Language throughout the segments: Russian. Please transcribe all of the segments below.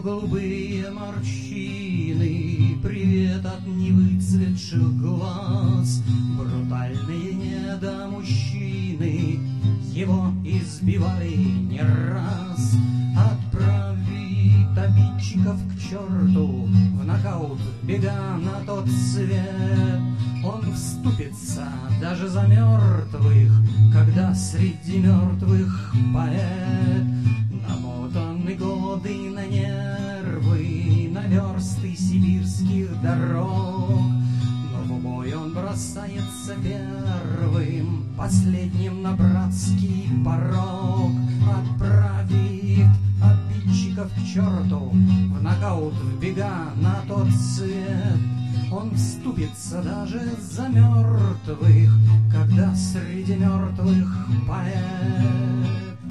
голубые морщины, привет от невыцветших глаз. Брутальные недомужчины его избивали не раз. Отправить обидчиков к черту, в нокаут бега на тот свет. Он вступится даже за мертвых, когда среди мертвых поэт. Намотаны годы на нервы, на версты сибирских дорог, но в бой он бросается первым, последним на братский порог. Отправит обидчиков к черту, в нокаут в бега на тот свет. Он вступится даже за мертвых, когда среди мертвых поэт.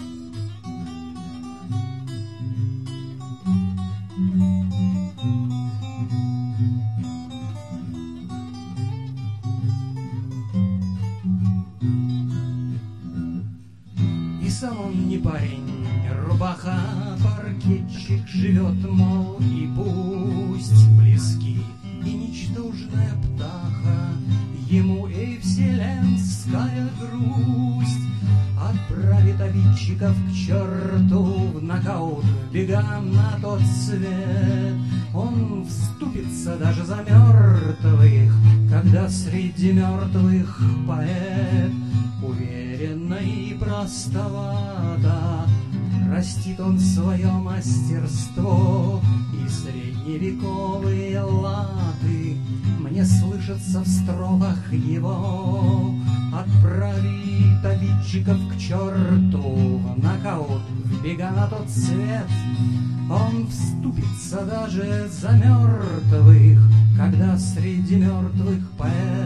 И сам он не парень, рубаха, паркетчик, живет, мол, и пусть близки и ничтожная птаха ему и вселенская грусть. Отправит обидчиков к черту, в нокаут бегам на тот свет. Он вступится даже за мертвых, когда среди мертвых поэт. Уверенно и простовато растит он свое мастерство, и средневековые лады мне слышатся в строфах его. Отправит обидчиков к черту, в нокаут в бега на тот свет. Он вступится даже за мертвых, когда среди мертвых поэт.